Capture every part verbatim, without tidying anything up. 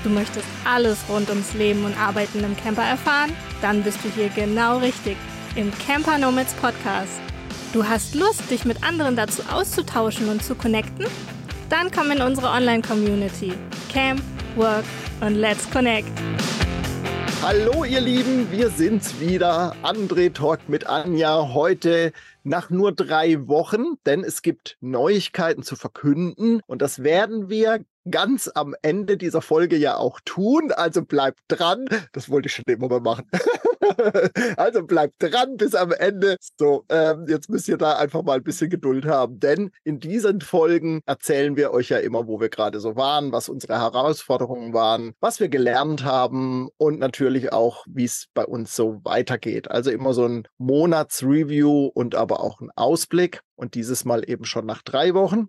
Du möchtest alles rund ums Leben und Arbeiten im Camper erfahren? Dann bist du hier genau richtig, im Camper Nomads Podcast. Du hast Lust, dich mit anderen dazu auszutauschen und zu connecten? Dann komm in unsere Online-Community. Camp, Work und Let's Connect. Hallo ihr Lieben, wir sind's wieder. André talkt mit Anja heute nach nur drei Wochen, denn es gibt Neuigkeiten zu verkünden und das werden wir ganz am Ende dieser Folge ja auch tun. Also bleibt dran, das wollte ich schon immer mal machen. Also bleibt dran bis am Ende. So, ähm, jetzt müsst ihr da einfach mal ein bisschen Geduld haben, denn in diesen Folgen erzählen wir euch ja immer, wo wir gerade so waren, was unsere Herausforderungen waren, was wir gelernt haben und natürlich auch, wie es bei uns so weitergeht. Also immer so ein Monatsreview und aber auch ein Ausblick und dieses Mal eben schon nach drei Wochen.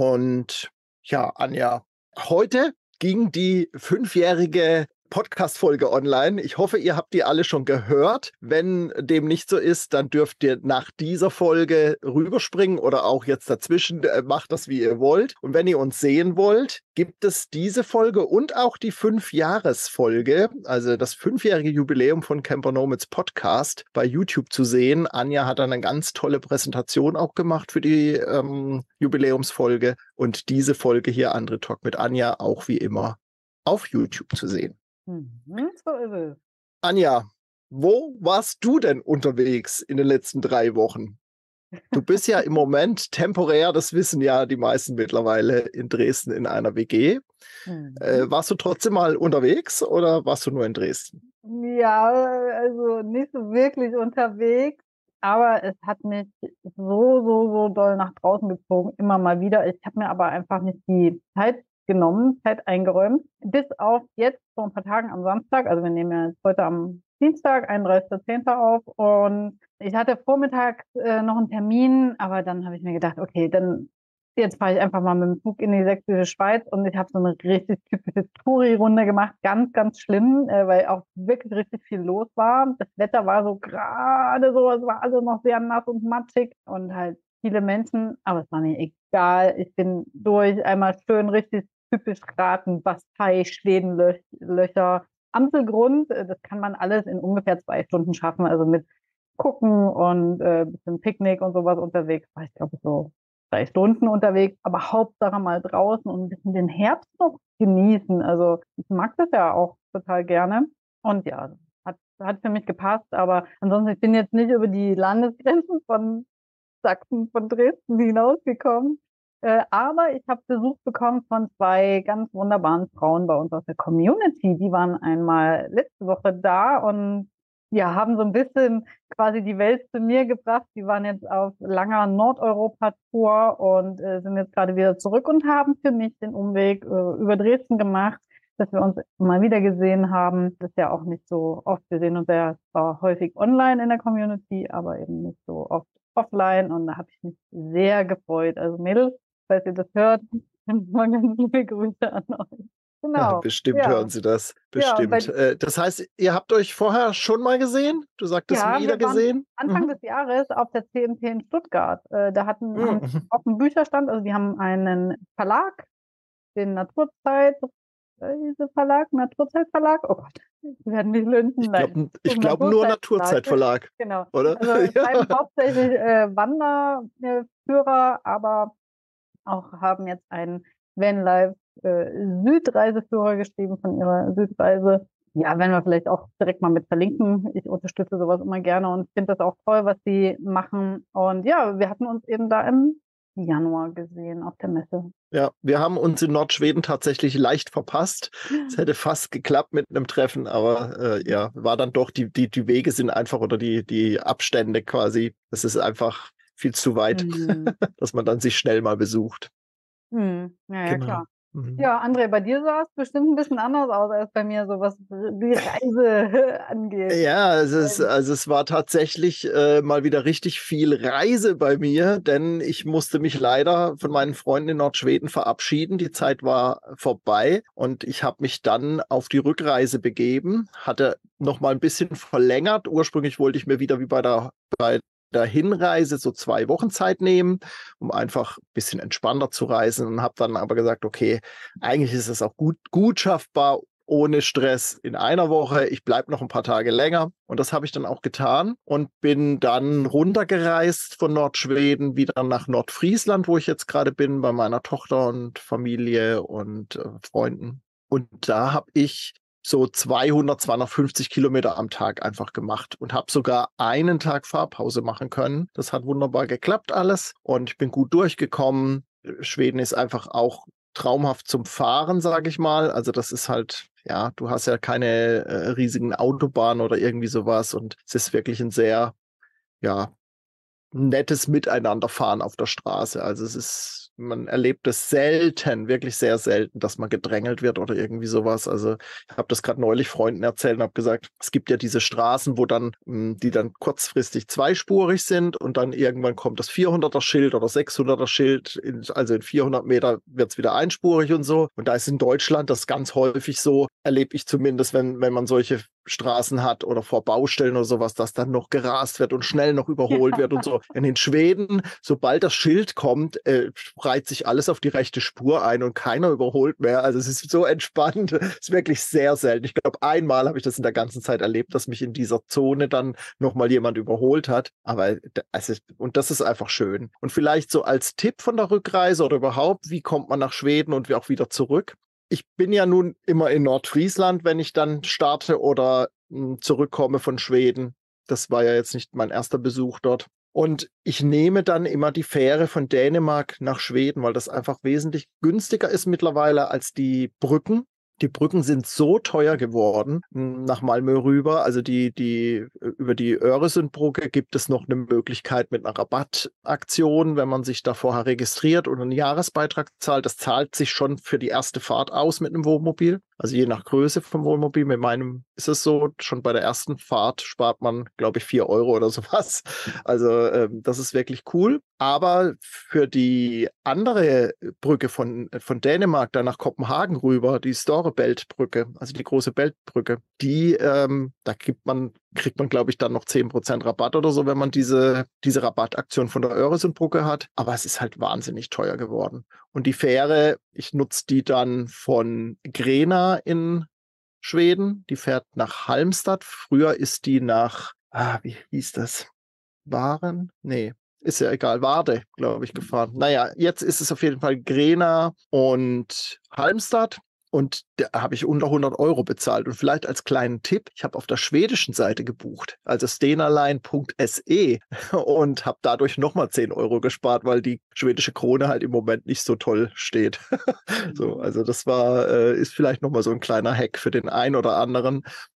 Und ja, Anja, heute ging die fünfjährige Podcast-Folge online. Ich hoffe, ihr habt die alle schon gehört. Wenn dem nicht so ist, dann dürft ihr nach dieser Folge rüberspringen oder auch jetzt dazwischen. Äh, macht das, wie ihr wollt. Und wenn ihr uns sehen wollt, gibt es diese Folge und auch die Fünfjahresfolge, also das fünfjährige Jubiläum von Camper Nomads Podcast bei YouTube zu sehen. Anja hat dann eine ganz tolle Präsentation auch gemacht für die ähm, Jubiläumsfolge. Und diese Folge hier, André Talk mit Anja, auch wie immer auf YouTube zu sehen. Mhm, so ist es. Anja, wo warst du denn unterwegs in den letzten drei Wochen? Du bist ja im Moment temporär, das wissen ja die meisten mittlerweile, in Dresden in einer W G. Mhm. Äh, warst du trotzdem mal unterwegs oder warst du nur in Dresden? Ja, also nicht so wirklich unterwegs, aber es hat mich so, so, so doll nach draußen gezogen, immer mal wieder. Ich habe mir aber einfach nicht die Zeit genommen, Zeit eingeräumt, bis auf jetzt vor ein paar Tagen am Samstag, also wir nehmen ja jetzt heute am Dienstag, einunddreißigster zehnter auf und ich hatte vormittags äh, noch einen Termin, aber dann habe ich mir gedacht, okay, dann jetzt fahre ich einfach mal mit dem Zug in die sächsische Schweiz und ich habe so eine richtig typische Touri-Runde gemacht, ganz, ganz schlimm, äh, weil auch wirklich richtig viel los war. Das Wetter war so gerade so, es war also noch sehr nass und matschig und halt viele Menschen, aber es war mir egal. Ich bin durch, einmal schön richtig typisch Raten, Bastei, Schwedenlöcher, Amselgrund. Das kann man alles in ungefähr zwei Stunden schaffen. Also mit Gucken und äh, bisschen Picknick und sowas unterwegs. War ich glaube so drei Stunden unterwegs, aber Hauptsache mal draußen und ein bisschen den Herbst noch genießen. Also ich mag das ja auch total gerne. Und ja, hat, hat für mich gepasst. Aber ansonsten, ich bin jetzt nicht über die Landesgrenzen von Sachsen, von Dresden hinausgekommen. Äh, aber ich habe Besuch bekommen von zwei ganz wunderbaren Frauen bei uns aus der Community. Die waren einmal letzte Woche da und ja, haben so ein bisschen quasi die Welt zu mir gebracht. Die waren jetzt auf langer Nordeuropa-Tour und äh, sind jetzt gerade wieder zurück und haben für mich den Umweg äh, über Dresden gemacht, dass wir uns mal wieder gesehen haben. Das ist ja auch nicht so oft. Wir sehen uns ja zwar häufig online in der Community, aber eben nicht so oft offline und da habe ich mich sehr gefreut. Also Mädels, falls ihr das hört, mal ganz liebe Grüße an euch. Genau. Ja, bestimmt ja. Hören Sie das. Bestimmt. Ja, bei, das heißt, ihr habt euch vorher schon mal gesehen? Du sagtest ja, wieder wir waren gesehen? Anfang mhm. des Jahres auf der C M T in Stuttgart. Da hatten mhm. haben auch einen Bücherstand, also die haben einen Verlag, den Naturzeit Diese Verlag, Naturzeitverlag, oh Gott, die werden mich lünden. Ich glaube ich glaub nur Naturzeitverlag. Genau. Oder? Also es ja. hauptsächlich äh, Wanderführer, aber auch haben jetzt einen Vanlife äh, Südreiseführer geschrieben von ihrer Südreise. Ja, werden wir vielleicht auch direkt mal mit verlinken. Ich unterstütze sowas immer gerne und finde das auch toll, was sie machen. Und ja, wir hatten uns eben da im Januar gesehen auf der Messe. Ja, wir haben uns in Nordschweden tatsächlich leicht verpasst. Es hätte fast geklappt mit einem Treffen, aber äh, ja, war dann doch, die, die, die Wege sind einfach oder die, die Abstände quasi, es ist einfach viel zu weit, mhm. dass man dann sich schnell mal besucht. Mhm. Ja, ja, genau. Klar. Ja, André, bei dir sah es bestimmt ein bisschen anders aus als bei mir, so was die Reise angeht. Ja, es ist, also es war tatsächlich äh, mal wieder richtig viel Reise bei mir, denn ich musste mich leider von meinen Freunden in Nordschweden verabschieden. Die Zeit war vorbei und ich habe mich dann auf die Rückreise begeben, hatte noch mal ein bisschen verlängert. Ursprünglich wollte ich mir wieder wie bei der bei der Hinreise so zwei Wochen Zeit nehmen, um einfach ein bisschen entspannter zu reisen und habe dann aber gesagt, okay, eigentlich ist es auch gut, gut schaffbar, ohne Stress in einer Woche. Ich bleibe noch ein paar Tage länger. Und das habe ich dann auch getan und bin dann runtergereist von Nordschweden wieder nach Nordfriesland, wo ich jetzt gerade bin, bei meiner Tochter und Familie und äh, Freunden. Und da habe ich so zweihundert, zweihundertfünfzig Kilometer am Tag einfach gemacht und habe sogar einen Tag Fahrpause machen können. Das hat wunderbar geklappt alles und ich bin gut durchgekommen. Schweden ist einfach auch traumhaft zum Fahren, sage ich mal. Also das ist halt, ja, du hast ja keine äh, riesigen Autobahnen oder irgendwie sowas und es ist wirklich ein sehr, ja, nettes Miteinanderfahren auf der Straße. Also es ist, man erlebt es selten, wirklich sehr selten, dass man gedrängelt wird oder irgendwie sowas. Also ich habe das gerade neulich Freunden erzählt und habe gesagt, es gibt ja diese Straßen, wo dann, die dann kurzfristig zweispurig sind und dann irgendwann kommt das vierhunderter Schild oder sechshunderter Schild, in, also in vierhundert Meter wird es wieder einspurig und so. Und da ist in Deutschland das ganz häufig so, erlebe ich zumindest, wenn, wenn man solche Straßen hat oder vor Baustellen oder sowas, dass dann noch gerast wird und schnell noch überholt wird und so. In den Schweden, sobald das Schild kommt, äh, reiht sich alles auf die rechte Spur ein und keiner überholt mehr. Also es ist so entspannt. Es ist wirklich sehr selten. Ich glaube, einmal habe ich das in der ganzen Zeit erlebt, dass mich in dieser Zone dann nochmal jemand überholt hat. Aber also, und das ist einfach schön. Und vielleicht so als Tipp von der Rückreise oder überhaupt, wie kommt man nach Schweden und auch wieder zurück? Ich bin ja nun immer in Nordfriesland, wenn ich dann starte oder mh, zurückkomme von Schweden. Das war ja jetzt nicht mein erster Besuch dort. Und ich nehme dann immer die Fähre von Dänemark nach Schweden, weil das einfach wesentlich günstiger ist mittlerweile als die Brücken. Die Brücken sind so teuer geworden nach Malmö rüber. Also die, die, über die Öresundbrücke gibt es noch eine Möglichkeit mit einer Rabattaktion, wenn man sich da vorher registriert und einen Jahresbeitrag zahlt. Das zahlt sich schon für die erste Fahrt aus mit einem Wohnmobil. Also je nach Größe vom Wohnmobil. Mit meinem ist es so, schon bei der ersten Fahrt spart man, glaube ich, vier Euro oder sowas. Also ähm, das ist wirklich cool. Aber für die andere Brücke von, von Dänemark da nach Kopenhagen rüber, die Storebælt-Brücke, also die große Bältbrücke, die, ähm, da gibt man, kriegt man, glaube ich, dann noch zehn Prozent Rabatt oder so, wenn man diese, diese Rabattaktion von der Öresundbrücke hat. Aber es ist halt wahnsinnig teuer geworden. Und die Fähre, ich nutze die dann von Grena in Schweden, die fährt nach Halmstad. Früher ist die nach, ah, wie hieß das? Waren? Nee. Ist ja egal, Warde, glaube ich, gefahren. Naja, jetzt ist es auf jeden Fall Grena und Halmstad. Und da habe ich unter hundert Euro bezahlt. Und vielleicht als kleinen Tipp, ich habe auf der schwedischen Seite gebucht, also stenaline punkt se und habe dadurch nochmal zehn Euro gespart, weil die schwedische Krone halt im Moment nicht so toll steht. So, also das war, äh, ist vielleicht nochmal so ein kleiner Hack für den einen oder anderen.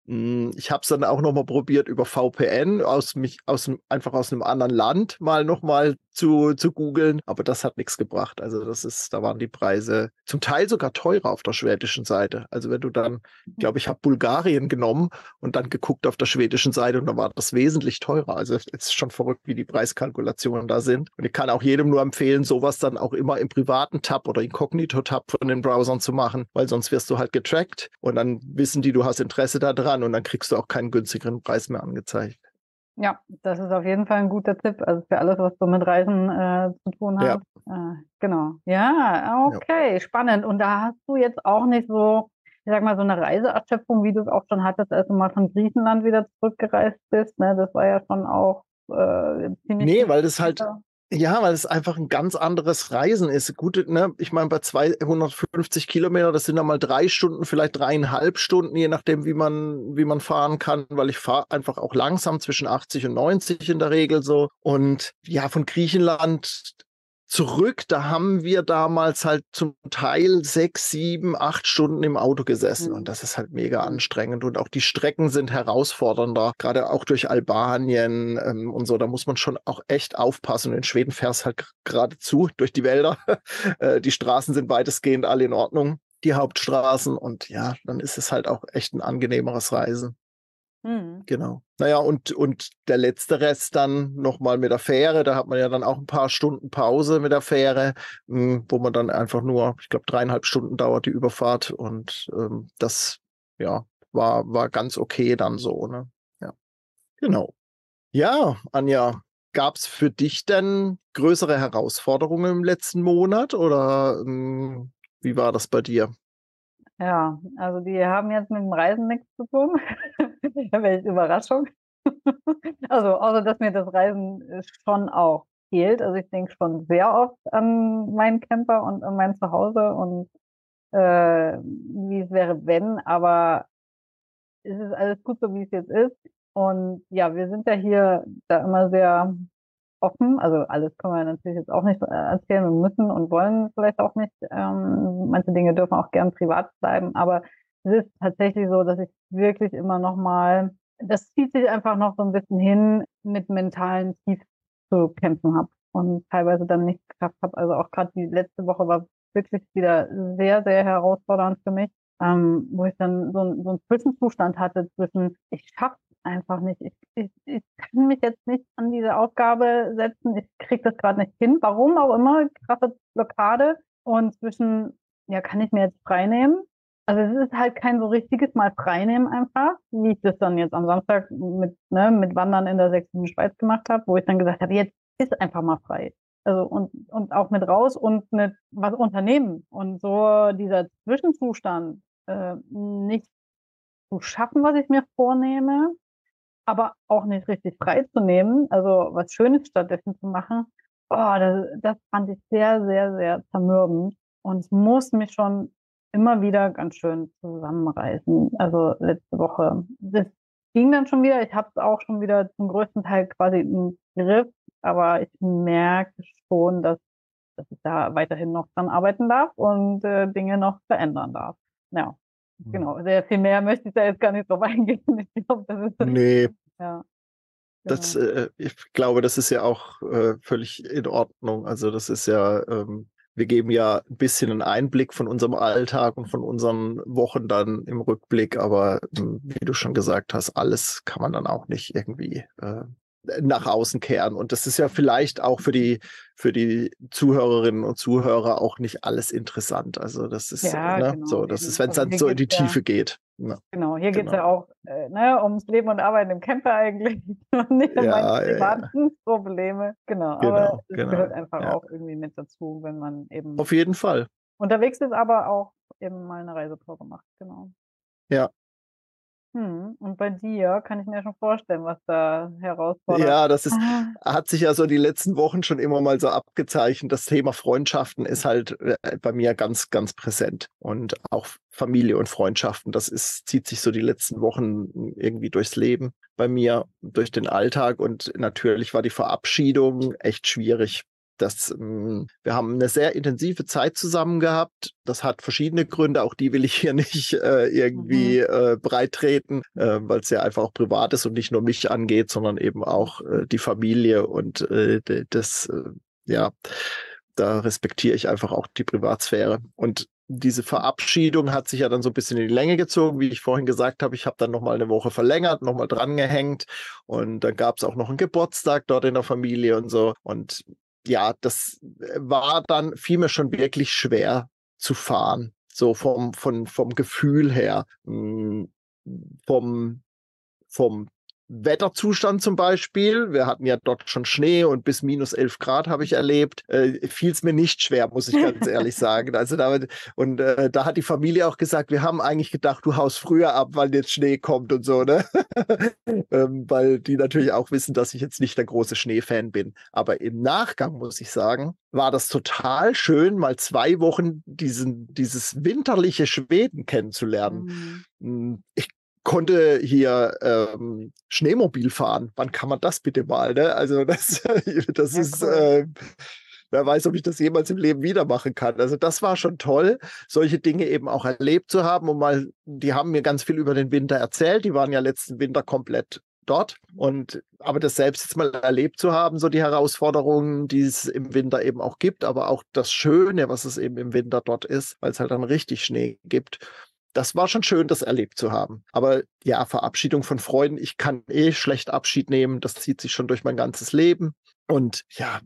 Ich habe es dann auch nochmal probiert über V P N, aus mich, aus, einfach aus einem anderen Land mal nochmal zu, zu googeln, aber das hat nichts gebracht. Also das ist, da waren die Preise zum Teil sogar teurer auf der schwedischen Seite. Also wenn du dann, ich glaube, ich habe Bulgarien genommen und dann geguckt auf der schwedischen Seite und da war das wesentlich teurer. Also es ist schon verrückt, wie die Preiskalkulationen da sind. Und ich kann auch jedem nur empfehlen, sowas dann auch immer im privaten Tab oder Inkognito-Tab von den Browsern zu machen, weil sonst wirst du halt getrackt und dann wissen die, du hast Interesse daran und dann kriegst du auch keinen günstigeren Preis mehr angezeigt. Ja, das ist auf jeden Fall ein guter Tipp, also für alles, was so mit Reisen äh, zu tun hat. Ja. Äh, genau. Ja, okay, ja. Spannend. Und da hast du jetzt auch nicht so, ich sag mal, so eine Reiseerschöpfung, wie du es auch schon hattest, als du mal von Griechenland wieder zurückgereist bist. Ne? Das war ja schon auch äh, ziemlich... Nee, weil das halt... Ja, weil es einfach ein ganz anderes Reisen ist. Gut, ne, ich meine, bei zweihundertfünfzig Kilometer, das sind dann mal drei Stunden, vielleicht dreieinhalb Stunden, je nachdem, wie man, wie man fahren kann, weil ich fahre einfach auch langsam zwischen achtzig und neunzig in der Regel so. Und ja, von Griechenland zurück, da haben wir damals halt zum Teil sechs, sieben, acht Stunden im Auto gesessen und das ist halt mega anstrengend und auch die Strecken sind herausfordernder, gerade auch durch Albanien ähm, und so, da muss man schon auch echt aufpassen und in Schweden fährst halt geradezu durch die Wälder, äh, die Straßen sind weitestgehend alle in Ordnung, die Hauptstraßen und ja, dann ist es halt auch echt ein angenehmeres Reisen. Mhm. Genau. Naja, und, und der letzte Rest dann nochmal mit der Fähre. Da hat man ja dann auch ein paar Stunden Pause mit der Fähre, mh, wo man dann einfach nur, ich glaube, dreieinhalb Stunden dauert die Überfahrt. Und ähm, das, ja, war, war ganz okay dann so, ne? Ja. Genau. Ja, Anja, gab es für dich denn größere Herausforderungen im letzten Monat oder mh, wie war das bei dir? Ja, also die haben jetzt mit dem Reisen nichts zu tun. Welche Überraschung. Also, außer dass mir das Reisen äh, schon auch fehlt. Also ich denke schon sehr oft an meinen Camper und an mein Zuhause und äh, wie es wäre, wenn, aber es ist alles gut so, wie es jetzt ist. Und ja, wir sind ja hier da immer sehr offen. Also alles können wir natürlich jetzt auch nicht äh, erzählen. Wir müssen und wollen vielleicht auch nicht. Ähm, manche Dinge dürfen auch gern privat bleiben. Aber es ist tatsächlich so, dass ich wirklich immer noch mal, das zieht sich einfach noch so ein bisschen hin, mit mentalen Tiefs zu kämpfen habe und teilweise dann nicht geschafft habe. Also auch gerade die letzte Woche war wirklich wieder sehr, sehr herausfordernd für mich, ähm, wo ich dann so, ein- so einen Zwischenzustand hatte zwischen, ich schaffe einfach nicht. Ich, ich, ich kann mich jetzt nicht an diese Aufgabe setzen. Ich kriege das gerade nicht hin. Warum auch immer, krasse Blockade. Und zwischen, ja, kann ich mir jetzt frei nehmen? Also es ist halt kein so richtiges Mal freinehmen einfach, wie ich das dann jetzt am Samstag mit, ne, mit Wandern in der sächsischen Schweiz gemacht habe, wo ich dann gesagt habe, jetzt ist einfach mal frei. Also und, und auch mit raus und mit was unternehmen. Und so dieser Zwischenzustand, äh, nicht zu schaffen, was ich mir vornehme, aber auch nicht richtig freizunehmen, also was Schönes stattdessen zu machen, oh, das, das fand ich sehr, sehr, sehr zermürbend. Und es muss mich schon immer wieder ganz schön zusammenreißen. Also letzte Woche. Das ging dann schon wieder. Ich habe es auch schon wieder zum größten Teil quasi im Griff, aber ich merke schon, dass, dass ich da weiterhin noch dran arbeiten darf und äh, Dinge noch verändern darf. Ja, genau. Sehr viel mehr möchte ich da jetzt gar nicht drauf eingehen. Ich glaube, das ist Nee, ja, das, genau. äh, ich glaube, das ist ja auch äh, völlig in Ordnung. Also das ist ja, ähm, wir geben ja ein bisschen einen Einblick von unserem Alltag und von unseren Wochen dann im Rückblick, aber ähm, wie du schon gesagt hast, alles kann man dann auch nicht irgendwie äh, nach außen kehren. Und das ist ja vielleicht auch für die, für die Zuhörerinnen und Zuhörer auch nicht alles interessant. Also das ist, äh, Ja, ne, genau, so, das ist, eben. wenn es Also dann hier so in geht's die ja, Tiefe geht. Ja, genau, hier geht's ja genau. auch äh, ne, ums Leben und Arbeiten im Camper eigentlich und nicht um meine Ja, ja, ja, privaten Probleme. Genau, aber genau, es gehört genau. einfach Ja, auch irgendwie mit dazu, wenn man eben auf jeden Fall. unterwegs ist, aber auch eben mal eine Reisepause macht. Genau. Ja. Hm. Und bei dir kann ich mir schon vorstellen, was da herausfordernd Ja, ist. das ist, Ah, hat sich ja so die letzten Wochen schon immer mal so abgezeichnet. Das Thema Freundschaften ist halt äh, bei mir ganz, ganz präsent. Und auch Familie und Freundschaften, das ist, zieht sich so die letzten Wochen irgendwie durchs Leben bei mir, durch den Alltag. Und natürlich war die Verabschiedung echt schwierig. Das, ähm, wir haben eine sehr intensive Zeit zusammen gehabt. Das hat verschiedene Gründe, auch die will ich hier nicht äh, irgendwie mhm. äh, breit treten, äh, weil es ja einfach auch privat ist und nicht nur mich angeht, sondern eben auch äh, die Familie und äh, das, äh, ja, da respektiere ich einfach auch die Privatsphäre. Und diese Verabschiedung hat sich ja dann so ein bisschen in die Länge gezogen, wie ich vorhin gesagt habe. Ich habe dann nochmal eine Woche verlängert, nochmal drangehängt und dann gab es auch noch einen Geburtstag dort in der Familie und so. Und ja, das war dann, fiel mir schon wirklich schwer zu fahren. So vom, vom, vom Gefühl her, mh, vom, vom Wetterzustand zum Beispiel. Wir hatten ja dort schon Schnee und bis minus elf Grad habe ich erlebt. Äh, fiel es mir nicht schwer, muss ich ganz ehrlich sagen. Also damit, und äh, da hat die Familie auch gesagt, wir haben eigentlich gedacht, du haust früher ab, weil jetzt Schnee kommt und so, ne? ähm, weil die natürlich auch wissen, dass ich jetzt nicht der große Schneefan bin. Aber im Nachgang, muss ich sagen, war das total schön, mal zwei Wochen diesen, dieses winterliche Schweden kennenzulernen. Mhm. Ich konnte hier ähm, Schneemobil fahren. Wann kann man das bitte mal? Ne? Also das, das Ja, ist, cool. äh, wer weiß, ob ich das jemals im Leben wieder machen kann. Also das war schon toll, solche Dinge eben auch erlebt zu haben. Und mal, die haben mir ganz viel über den Winter erzählt. Die waren ja letzten Winter komplett dort. Und aber das selbst jetzt mal erlebt zu haben, so die Herausforderungen, die es im Winter eben auch gibt, aber auch das Schöne, was es eben im Winter dort ist, weil es halt dann richtig Schnee gibt. Das war schon schön, das erlebt zu haben. Aber ja, Verabschiedung von Freunden, ich kann eh schlecht Abschied nehmen. Das zieht sich schon durch mein ganzes Leben. Und ja,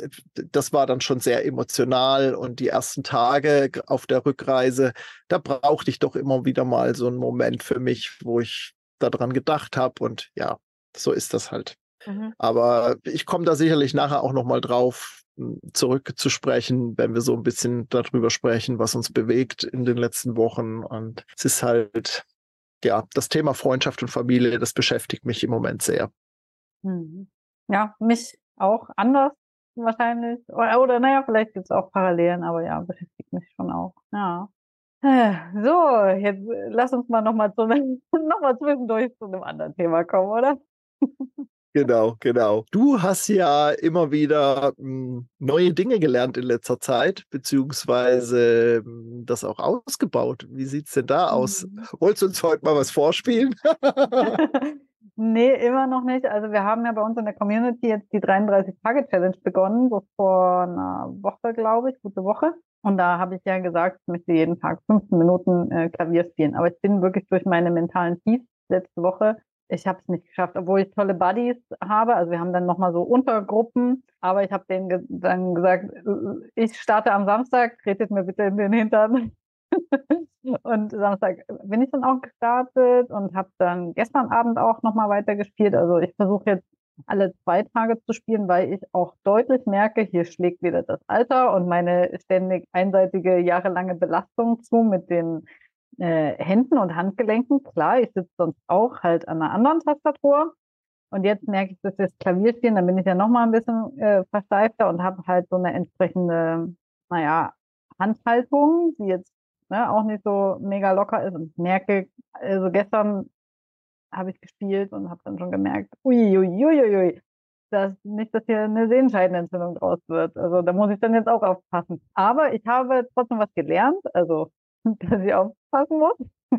das war dann schon sehr emotional. Und die ersten Tage auf der Rückreise, da brauchte ich doch immer wieder mal so einen Moment für mich, wo ich daran gedacht habe. Und ja, so ist das halt. Mhm. Aber ich komme da sicherlich nachher auch nochmal drauf m, zurückzusprechen, wenn wir so ein bisschen darüber sprechen, was uns bewegt in den letzten Wochen. Und es ist halt, ja, das Thema Freundschaft und Familie, das beschäftigt mich im Moment sehr. Mhm. Ja, mich auch anders wahrscheinlich. Oder, oder naja, vielleicht gibt es auch Parallelen, aber ja, beschäftigt mich schon auch. Ja. Äh, So, jetzt äh, lass uns mal nochmal zu einem, noch mal zwischendurch zu einem anderen Thema kommen, oder? Genau, genau. Du hast ja immer wieder m, neue Dinge gelernt in letzter Zeit, beziehungsweise m, das auch ausgebaut. Wie sieht's denn da aus? Mhm. Wolltest du uns heute mal was vorspielen? Nee, immer noch nicht. Also wir haben ja bei uns in der Community jetzt die dreiunddreißig-Tage-Challenge begonnen, so vor einer Woche, glaube ich, gute Woche. Und da habe ich ja gesagt, ich möchte jeden Tag fünfzehn Minuten äh, Klavier spielen. Aber ich bin wirklich durch meine mentalen Tiefs letzte Woche, ich habe es nicht geschafft, obwohl ich tolle Buddies habe. Also wir haben dann nochmal so Untergruppen, aber ich habe denen ge dann gesagt, äh, ich starte am Samstag, tretet mir bitte in den Hintern. Und Samstag bin ich dann auch gestartet und habe dann gestern Abend auch nochmal weitergespielt. Also ich versuche jetzt alle zwei Tage zu spielen, weil ich auch deutlich merke, hier schlägt wieder das Alter und meine ständig einseitige jahrelange Belastung zu mit den äh, Händen und Handgelenken. Klar, ich sitze sonst auch halt an einer anderen Tastatur. Und jetzt merke ich, dass wir das Klavier spielen, dann bin ich ja nochmal ein bisschen äh, versteifter und habe halt so eine entsprechende, naja, Handhaltung, die jetzt ne, auch nicht so mega locker ist. Und ich merke, also gestern habe ich gespielt und habe dann schon gemerkt, uiuiuiui, dass nicht, dass hier eine Sehenscheidenentzündung draus wird. Also da muss ich dann jetzt auch aufpassen. Aber ich habe trotzdem was gelernt, also dass ich aufpassen muss.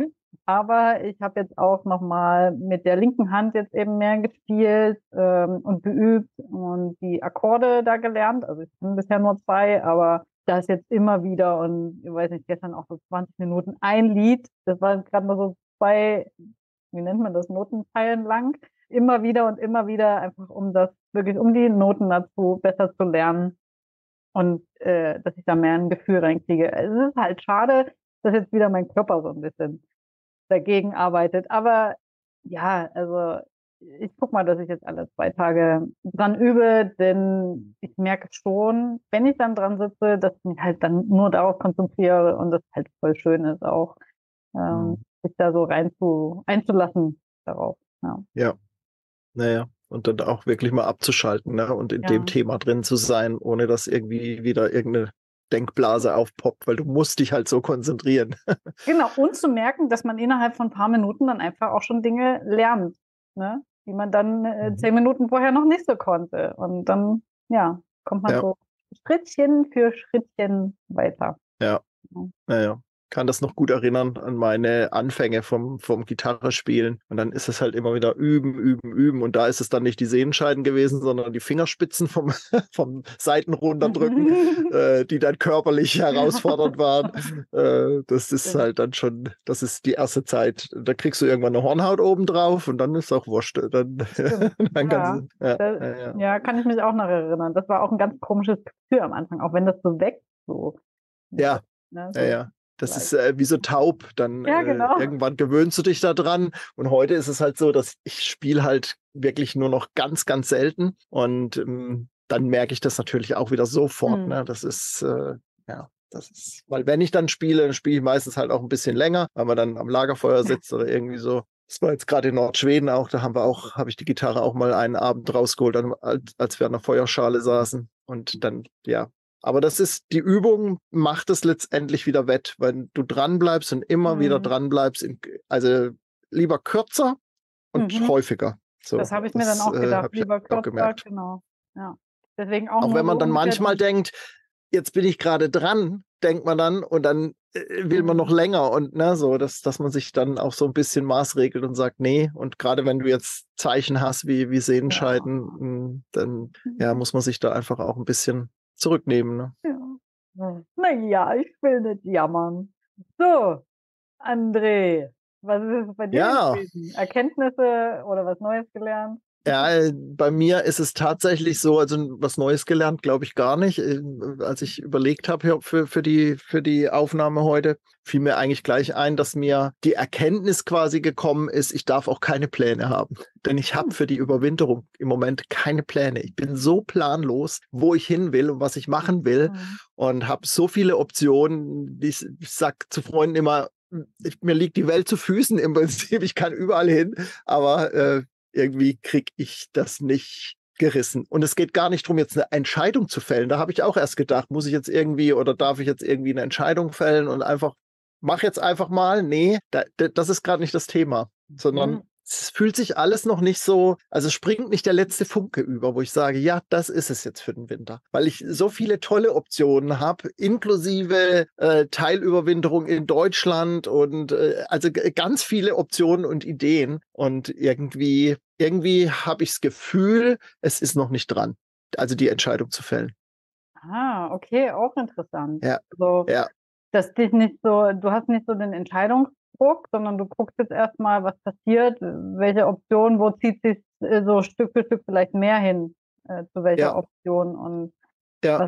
Aber ich habe jetzt auch nochmal mit der linken Hand jetzt eben mehr gespielt ähm, und geübt und die Akkorde da gelernt. Also ich bin bisher nur zwei, aber das jetzt immer wieder und ich weiß nicht, gestern auch so zwanzig Minuten ein Lied. Das waren gerade mal so zwei, wie nennt man das, Notenzeilen lang. Immer wieder und immer wieder, einfach um das, wirklich um die Noten dazu besser zu lernen und äh, dass ich da mehr ein Gefühl reinkriege. Es ist halt schade, dass jetzt wieder mein Körper so ein bisschen dagegen arbeitet. Aber ja, also ich guck mal, dass ich jetzt alle zwei Tage dran übe, denn ich merke schon, wenn ich dann dran sitze, dass ich mich halt dann nur darauf konzentriere und das halt voll schön ist auch, ähm, Hm. sich da so rein zu, einzulassen darauf. Ja. Ja, naja. Und dann auch wirklich mal abzuschalten, ne? Und in dem Ja. Thema drin zu sein, ohne dass irgendwie wieder irgendeine Denkblase aufpoppt, weil du musst dich halt so konzentrieren. Genau, und zu merken, dass man innerhalb von ein paar Minuten dann einfach auch schon Dinge lernt, ne? Die man dann äh, Mhm. zehn Minuten vorher noch nicht so konnte. Und dann, ja, kommt man Ja, so Schrittchen für Schrittchen weiter. ja, Ja. naja. Kann das noch gut erinnern an meine Anfänge vom, vom Gitarrespielen. Und dann ist es halt immer wieder üben, üben, üben. Und da ist es dann nicht die Sehenscheiden gewesen, sondern die Fingerspitzen vom, vom Seiten runterdrücken, äh, die dann körperlich herausfordernd waren. Äh, das ist Stimmt, halt dann schon, das ist die erste Zeit. Da kriegst du irgendwann eine Hornhaut oben drauf und dann ist auch wurscht. Dann, stimmt. dann kannst Ja. du, ja, Da, ja, ja. ja, kann ich mich auch noch erinnern. Das war auch ein ganz komisches Gefühl am Anfang, auch wenn das so wächst, so. Ja, Ne, ja, so ja. Das ist leicht. äh, wie so taub. Dann Ja, äh, genau. irgendwann gewöhnst du dich da dran. Und heute ist es halt so, dass ich spiele halt wirklich nur noch ganz, ganz selten. Und ähm, dann merke ich das natürlich auch wieder sofort. Hm. Ne? Das ist, äh, ja, das ist, weil wenn ich dann spiele, dann spiele ich meistens halt auch ein bisschen länger, weil man dann am Lagerfeuer sitzt oder irgendwie so. Das war jetzt gerade in Nordschweden auch, da haben wir auch, habe ich die Gitarre auch mal einen Abend rausgeholt, dann, als, als wir an der Feuerschale saßen. Und dann, ja, aber das ist, die Übung macht es letztendlich wieder wett, wenn du dranbleibst und immer wieder Hm. dranbleibst. Also lieber kürzer und Mhm. häufiger. Das So, habe ich mir dann das auch äh, gedacht, habe ich lieber auch kürzer, gemerkt. genau. Ja. Deswegen auch Auch nur wenn so man dann ungefähr manchmal dran. denkt, jetzt bin ich gerade dran, denkt man dann und dann äh, will man noch Mhm. länger und ne, so, dass, dass man sich dann auch so ein bisschen maßregelt und sagt, nee, und gerade wenn du jetzt Zeichen hast wie, wie Ja. Sehenscheiden, mh, dann ja, Mhm. muss man sich da einfach auch ein bisschen zurücknehmen. Ne? Ja. Naja, ich will nicht jammern. So, André, was ist bei dir Ja, gewesen? Erkenntnisse oder was Neues gelernt? Ja, äh, bei mir ist es tatsächlich so, also was Neues gelernt, glaube ich gar nicht. Äh, Als ich überlegt habe für, für die, für die Aufnahme heute, fiel mir eigentlich gleich ein, dass mir die Erkenntnis quasi gekommen ist, ich darf auch keine Pläne haben. Denn ich habe für die Überwinterung im Moment keine Pläne. Ich bin so planlos, wo ich hin will und was ich machen will Mhm. und habe so viele Optionen. Ich, ich sag zu Freunden immer, ich, mir liegt die Welt zu Füßen im Prinzip. Ich kann überall hin, aber äh, irgendwie kriege ich das nicht gerissen. Und es geht gar nicht darum, jetzt eine Entscheidung zu fällen. Da habe ich auch erst gedacht, muss ich jetzt irgendwie oder darf ich jetzt irgendwie eine Entscheidung fällen und einfach, mach jetzt einfach mal. Nee, da, da, das ist gerade nicht das Thema, sondern Mhm. es fühlt sich alles noch nicht so, also es springt nicht der letzte Funke über, wo ich sage, ja, das ist es jetzt für den Winter. Weil ich so viele tolle Optionen habe, inklusive äh, Teilüberwinterung in Deutschland und äh, also g- ganz viele Optionen und Ideen. Und irgendwie, irgendwie habe ich das Gefühl, es ist noch nicht dran, also die Entscheidung zu fällen. Ah, okay, auch interessant. Ja, Also, ja, dass dich nicht so, du hast nicht so den Entscheidungsdruck, sondern du guckst jetzt erstmal, was passiert, welche Option, wo zieht sich äh, so Stück für Stück vielleicht mehr hin, äh, zu welcher ja, Option und ja. was,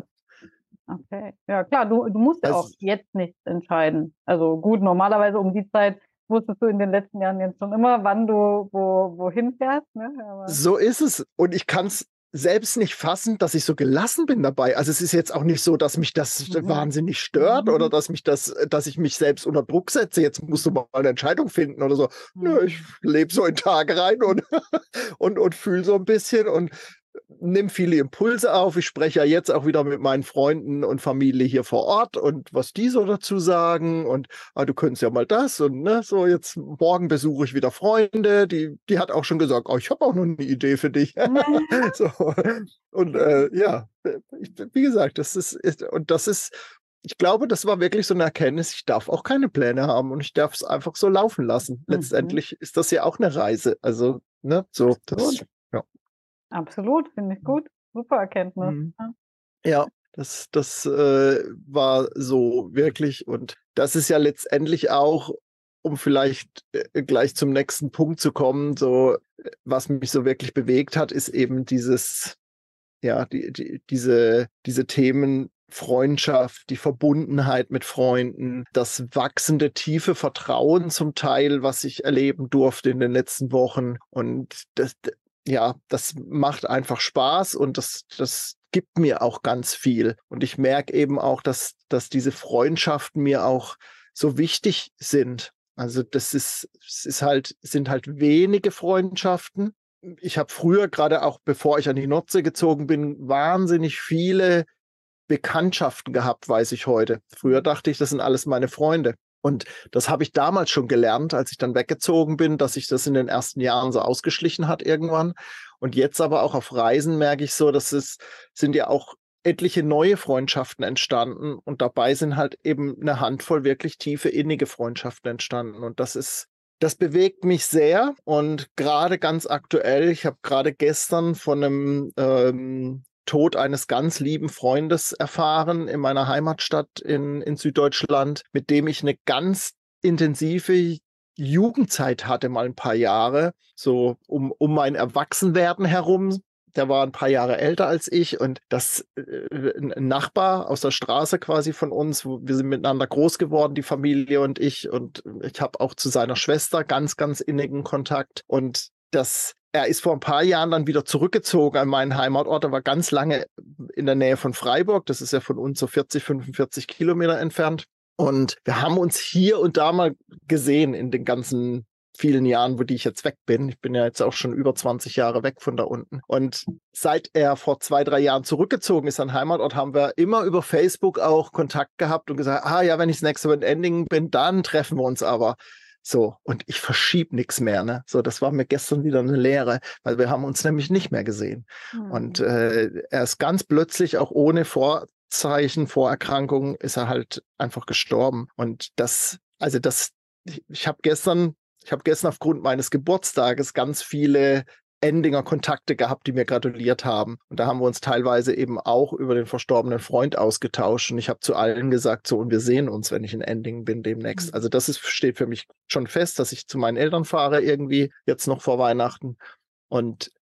okay. Ja, klar, du, du musst ja auch Also jetzt nichts entscheiden. Also gut, normalerweise um die Zeit wusstest du in den letzten Jahren jetzt schon immer, wann du wo, wohin fährst, ne? Aber, so ist es. Und ich kann es selbst nicht fassen, dass ich so gelassen bin dabei. Also es ist jetzt auch nicht so, dass mich das mhm. wahnsinnig stört oder Mhm. dass mich das, dass ich mich selbst unter Druck setze. Jetzt musst du mal eine Entscheidung finden oder so. Nö, ich Mhm. lebe so in den Tag rein und, und, und fühle so ein bisschen und nimm viele Impulse auf. Ich spreche ja jetzt auch wieder mit meinen Freunden und Familie hier vor Ort und was die so dazu sagen und ah, du könntest ja mal das und ne, so jetzt morgen besuche ich wieder Freunde, die, die hat auch schon gesagt, oh, ich habe auch noch eine Idee für dich. So, und äh, ja, ich, wie gesagt, das ist, ist und das ist, ich glaube, das war wirklich so eine Erkenntnis, ich darf auch keine Pläne haben und ich darf es einfach so laufen lassen. Mhm. Letztendlich ist das ja auch eine Reise. Also, ne, so, das, Absolut. ja. Absolut, finde ich gut. Super Erkenntnis. Mhm. Ja. Ja, das, das äh, war so wirklich. Und das ist ja letztendlich auch, um vielleicht äh, gleich zum nächsten Punkt zu kommen, so, äh, was mich so wirklich bewegt hat, ist eben dieses, ja, die, die, diese, diese Themen Freundschaft, die Verbundenheit mit Freunden, das wachsende tiefe Vertrauen zum Teil, was ich erleben durfte in den letzten Wochen. Und das, ja, das macht einfach Spaß und das, das gibt mir auch ganz viel. Und ich merke eben auch, dass, dass diese Freundschaften mir auch so wichtig sind. Also das ist, es ist halt, sind halt wenige Freundschaften. Ich habe früher, gerade auch bevor ich an die Nordsee gezogen bin, wahnsinnig viele Bekanntschaften gehabt, weiß ich heute. Früher dachte ich, das sind alles meine Freunde. Und das habe ich damals schon gelernt, als ich dann weggezogen bin, dass sich das in den ersten Jahren so ausgeschlichen hat irgendwann. Und jetzt aber auch auf Reisen merke ich so, dass es sind ja auch etliche neue Freundschaften entstanden und dabei sind halt eben eine Handvoll wirklich tiefe, innige Freundschaften entstanden. Und das ist, das bewegt mich sehr und gerade ganz aktuell, ich habe gerade gestern von einem ähm, Tod eines ganz lieben Freundes erfahren in meiner Heimatstadt in, in Süddeutschland, mit dem ich eine ganz intensive Jugendzeit hatte, mal ein paar Jahre, so um, um mein Erwachsenwerden herum. Der war ein paar Jahre älter als ich und das äh, ein Nachbar aus der Straße quasi von uns, wo wir sind miteinander groß geworden, die Familie und ich und ich habe auch zu seiner Schwester ganz, ganz innigen Kontakt und das er ist vor ein paar Jahren dann wieder zurückgezogen an meinen Heimatort. Er war ganz lange in der Nähe von Freiburg. Das ist ja von uns so vierzig, fünfundvierzig Kilometer entfernt. Und wir haben uns hier und da mal gesehen in den ganzen vielen Jahren, wo die ich jetzt weg bin. Ich bin ja jetzt auch schon über zwanzig Jahre weg von da unten. Und seit er vor zwei, drei Jahren zurückgezogen ist an Heimatort, haben wir immer über Facebook auch Kontakt gehabt und gesagt, ah ja, wenn ich das nächste Mal in Endingen bin, dann treffen wir uns aber. So, und ich verschiebe nichts mehr, ne? So, das war mir gestern wieder eine Lehre, weil wir haben uns nämlich nicht mehr gesehen. Und Mhm. äh, er ist ganz plötzlich, auch ohne Vorzeichen, Vorerkrankungen, ist er halt einfach gestorben. Und das, also das, ich, ich habe gestern, ich habe gestern aufgrund meines Geburtstages ganz viele Endinger Kontakte gehabt, die mir gratuliert haben. Und da haben wir uns teilweise eben auch über den verstorbenen Freund ausgetauscht. Und ich habe zu allen gesagt, so, und wir sehen uns, wenn ich in Endingen bin demnächst. Also das ist, steht für mich schon fest, dass ich zu meinen Eltern fahre irgendwie, jetzt noch vor Weihnachten. Und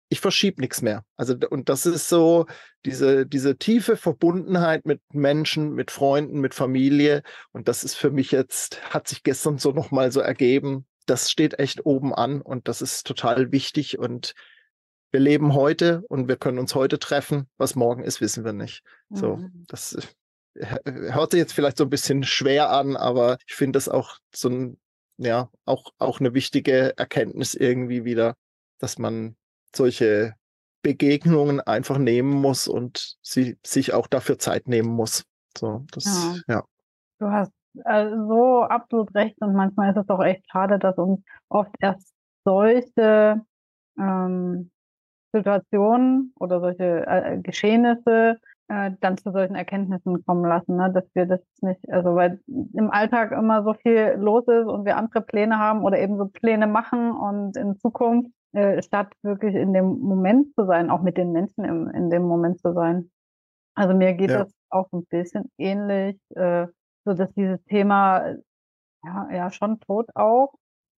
ich verschiebe nichts mehr. Also, und das ist so diese, diese tiefe Verbundenheit mit Menschen, mit Freunden, mit Familie. Und das ist für mich jetzt, hat sich gestern so nochmal so ergeben. Das steht echt oben an und das ist total wichtig. Und wir leben heute und wir können uns heute treffen. Was morgen ist, wissen wir nicht. So, Mhm. das hört sich jetzt vielleicht so ein bisschen schwer an, aber ich finde das auch so ein, ja, auch, auch eine wichtige Erkenntnis irgendwie wieder, dass man solche Begegnungen einfach nehmen muss und sie sich auch dafür Zeit nehmen muss. So, Ja, das, ja. du hast äh, so absolut recht und manchmal ist es auch echt schade, dass uns oft erst solche ähm, Situationen oder solche äh, Geschehnisse äh, dann zu solchen Erkenntnissen kommen lassen, ne? Dass wir das nicht, also weil im Alltag immer so viel los ist und wir andere Pläne haben oder eben so Pläne machen und in Zukunft, äh, statt wirklich in dem Moment zu sein, auch mit den Menschen im, in dem Moment zu sein. Also mir geht Ja. das auch ein bisschen ähnlich, äh, so dass dieses Thema, ja, ja, schon Tod auch.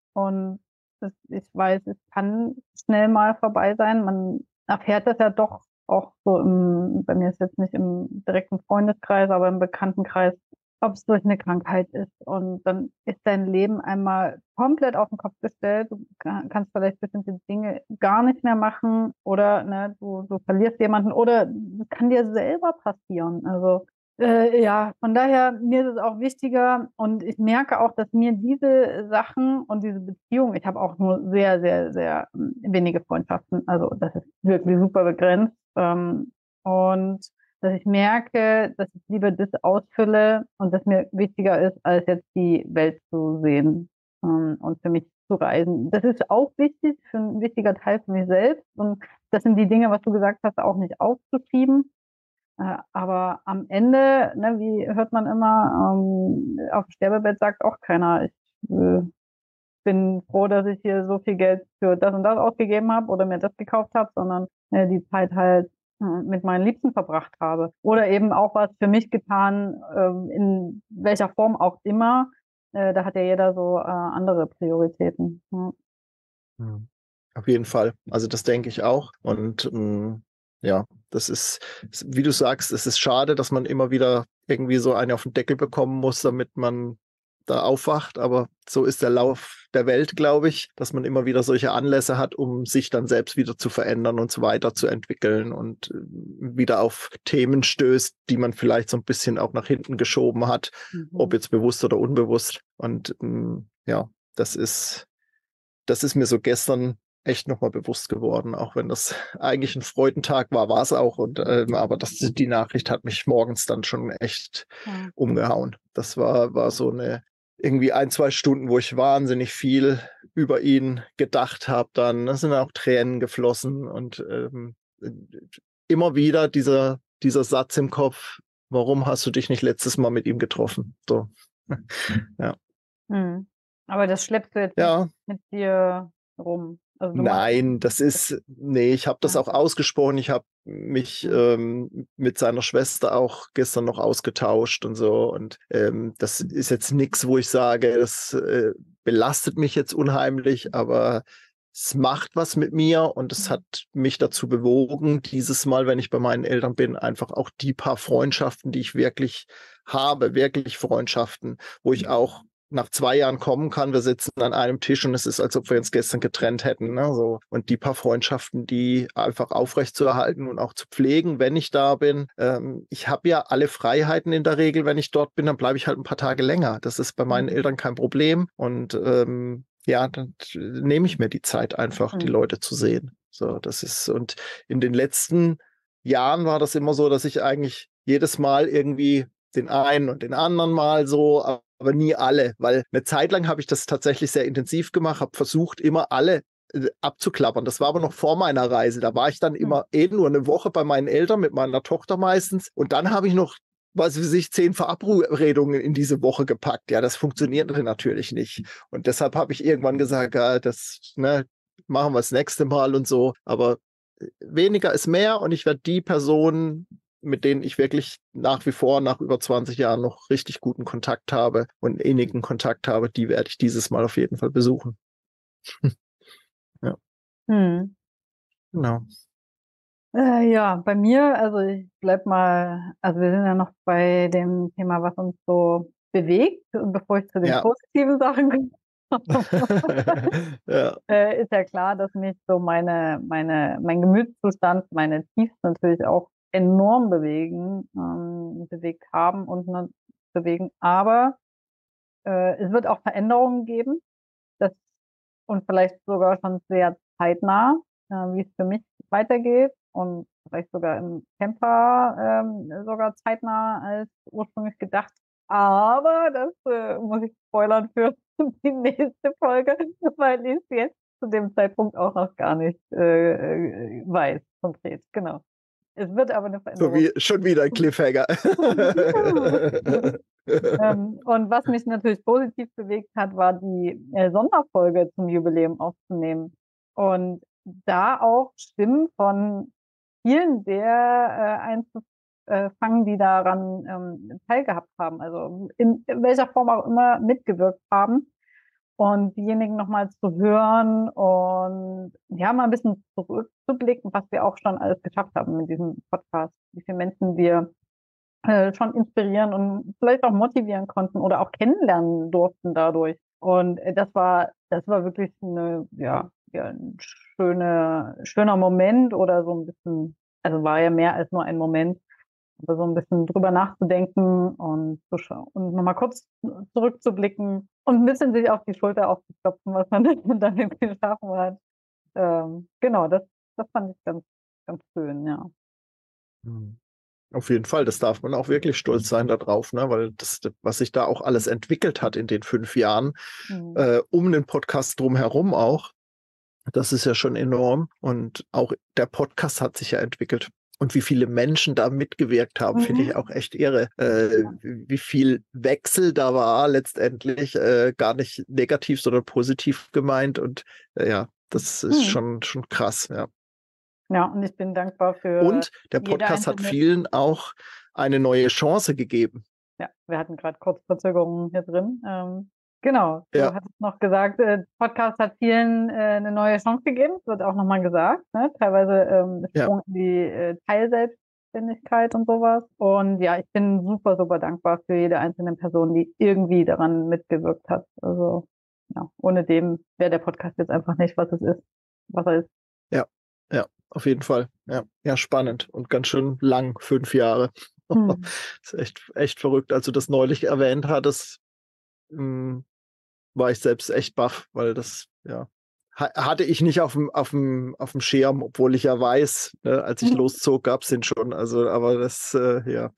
Und das, ich weiß, es kann schnell mal vorbei sein. Man erfährt das ja doch auch so im, bei mir ist jetzt nicht im direkten Freundeskreis, aber im Bekanntenkreis, ob es durch eine Krankheit ist. Und dann ist dein Leben einmal komplett auf den Kopf gestellt. Du ka- kannst vielleicht bestimmte Dinge gar nicht mehr machen oder ne, du, du verlierst jemanden oder das kann dir selber passieren. Also äh, ja, von daher, mir ist es auch wichtiger und ich merke auch, dass mir diese Sachen und diese Beziehung, ich habe auch nur sehr, sehr, sehr ähm, wenige Freundschaften, also das ist wirklich super begrenzt ähm, und dass ich merke, dass ich lieber das ausfülle und das mir wichtiger ist, als jetzt die Welt zu sehen ähm, und für mich zu reisen. Das ist auch wichtig, für ein wichtiger Teil für mich selbst und das sind die Dinge, was du gesagt hast, auch nicht aufzuschieben. Äh, aber am Ende, ne, wie hört man immer, ähm, auf dem Sterbebett sagt auch keiner, ich äh, bin froh, dass ich hier so viel Geld für das und das ausgegeben habe oder mir das gekauft habe, sondern äh, die Zeit halt äh, mit meinen Liebsten verbracht habe. Oder eben auch was für mich getan, ähm, in welcher Form auch immer. Äh, da hat ja jeder so äh, andere Prioritäten. Ja. Mhm. Auf jeden Fall. Also das denke ich auch. Und ähm, ja, das ist, wie du sagst, es ist schade, dass man immer wieder irgendwie so eine auf den Deckel bekommen muss, damit man da aufwacht. Aber so ist der Lauf der Welt, glaube ich, dass man immer wieder solche Anlässe hat, um sich dann selbst wieder zu verändern und so weiter zu entwickeln und äh, wieder auf Themen stößt, die man vielleicht so ein bisschen auch nach hinten geschoben hat, ob Mhm. jetzt bewusst oder unbewusst. Und ähm, ja, das ist das ist mir so gestern echt nochmal bewusst geworden, auch wenn das eigentlich ein Freudentag war, war es auch. Und ähm, aber das, die Nachricht hat mich morgens dann schon echt Ja. umgehauen. Das war, war so eine irgendwie ein, zwei Stunden, wo ich wahnsinnig viel über ihn gedacht habe. Dann da sind auch Tränen geflossen und ähm, immer wieder dieser, dieser Satz im Kopf, warum hast du dich nicht letztes Mal mit ihm getroffen? So. Ja. Mhm. Aber das schleppst du jetzt nicht Ja, mit dir rum. Also du machst nein, das ist, nee, ich habe das ja. auch ausgesprochen. Ich habe mich Mhm. ähm, mit seiner Schwester auch gestern noch ausgetauscht und so. Und ähm, das ist jetzt nichts, wo ich sage, das äh, belastet mich jetzt unheimlich, aber es macht was mit mir und es hat mich dazu bewogen, dieses Mal, wenn ich bei meinen Eltern bin, einfach auch die paar Freundschaften, die ich wirklich habe, wirklich Freundschaften, wo ich auch nach zwei Jahren kommen kann, wir sitzen an einem Tisch und es ist, als ob wir uns gestern getrennt hätten. Ne? So. Und die paar Freundschaften, die einfach aufrechtzuerhalten und auch zu pflegen, wenn ich da bin. Ähm, ich habe ja alle Freiheiten in der Regel, wenn ich dort bin, dann bleibe ich halt ein paar Tage länger. Das ist bei meinen Mhm. Eltern kein Problem. Und ähm, ja, dann nehme ich mir die Zeit einfach, die Mhm. Leute zu sehen. So, das ist, und in den letzten Jahren war das immer so, dass ich eigentlich jedes Mal irgendwie den einen und den anderen mal so, aber nie alle, weil eine Zeit lang habe ich das tatsächlich sehr intensiv gemacht, habe versucht, immer alle äh, abzuklappern. Das war aber noch vor meiner Reise. Da war ich dann immer eh nur eine Woche bei meinen Eltern mit meiner Tochter meistens und dann habe ich noch, was weiß ich, zehn Verabredungen in diese Woche gepackt. Ja, das funktioniert natürlich nicht. Und deshalb habe ich irgendwann gesagt, ja, das ne, machen wir das nächste Mal und so. Aber weniger ist mehr und ich werde die Personen, mit denen ich wirklich nach wie vor nach über zwanzig Jahren noch richtig guten Kontakt habe und innigen Kontakt habe, die werde ich dieses Mal auf jeden Fall besuchen. Ja. Mhm. Genau. Äh, ja, bei mir, also ich bleib mal, also wir sind ja noch bei dem Thema, was uns so bewegt. Und bevor ich zu den Ja. positiven Sachen komme, Ja. äh, ist ja klar, dass mich so meine, meine, mein Gemütszustand, meine Tiefs natürlich auch enorm bewegen, ähm, bewegt haben und ne, bewegen. Aber äh, es wird auch Veränderungen geben, das, und vielleicht sogar schon sehr zeitnah, äh, wie es für mich weitergeht und vielleicht sogar im Camper ähm, sogar zeitnah als ursprünglich gedacht. Aber das äh, muss ich spoilern für die nächste Folge, weil ich es jetzt zu dem Zeitpunkt auch noch gar nicht äh, äh, weiß, konkret. Genau. Es wird aber eine So Veränderung. wie schon wieder ein Cliffhanger. Ja. Ähm, und was mich natürlich positiv bewegt hat, war die äh, Sonderfolge zum Jubiläum aufzunehmen. Und da auch Stimmen von vielen der äh, einzufangen, die daran ähm, teilgehabt haben, also in, in welcher Form auch immer mitgewirkt haben. Und diejenigen nochmal zu hören und ja, mal ein bisschen zurückzublicken, was wir auch schon alles geschafft haben mit diesem Podcast, wie viele Menschen wir äh, schon inspirieren und vielleicht auch motivieren konnten oder auch kennenlernen durften dadurch. Und äh, das war, das war wirklich eine, ja, ja, ein schöne, schöner Moment oder so ein bisschen, also war ja mehr als nur ein Moment, aber so ein bisschen drüber nachzudenken und zu schauen und nochmal kurz zurückzublicken und ein bisschen sich auf die Schulter aufzuklopfen, was man dann geschaffen hat. Ähm, genau, das, das fand ich ganz, ganz schön, ja. Auf jeden Fall, das darf man auch wirklich stolz sein darauf, ne? Weil das, was sich da auch alles entwickelt hat in den fünf Jahren, Mhm. äh, um den Podcast drumherum auch, das ist ja schon enorm. Und auch der Podcast hat sich ja entwickelt. Und wie viele Menschen da mitgewirkt haben, Mhm. finde ich auch echt irre. Äh, wie viel Wechsel da war letztendlich, äh, gar nicht negativ, sondern positiv gemeint. Und äh, ja, das ist Mhm. schon, schon krass, ja. Ja, und ich bin dankbar für Und der jede Podcast hat einzelne. vielen auch eine neue Chance gegeben. Ja, wir hatten gerade kurz Verzögerungen hier drin. Ähm, genau, du Ja. hattest noch gesagt, äh, Podcast hat vielen äh, eine neue Chance gegeben. Das wird auch nochmal gesagt. Ne? Teilweise ähm, Ja. Sprung in die äh, Teilselbstständigkeit und sowas. Und ja, ich bin super, super dankbar für jede einzelne Person, die irgendwie daran mitgewirkt hat. Also ja, ohne dem wäre der Podcast jetzt einfach nicht, was es ist, was er ist. Ja, ja, auf jeden Fall. Ja, ja, spannend und ganz schön lang, fünf Jahre. Hm. Das ist echt, echt verrückt. Als du das neulich erwähnt hattest, mh, war ich selbst echt baff, weil das, ja, ha hatte ich nicht auf dem, auf dem, auf dem Schirm, obwohl ich ja weiß, ne, als ich loszog, gab es den schon. Also, aber das, äh, ja.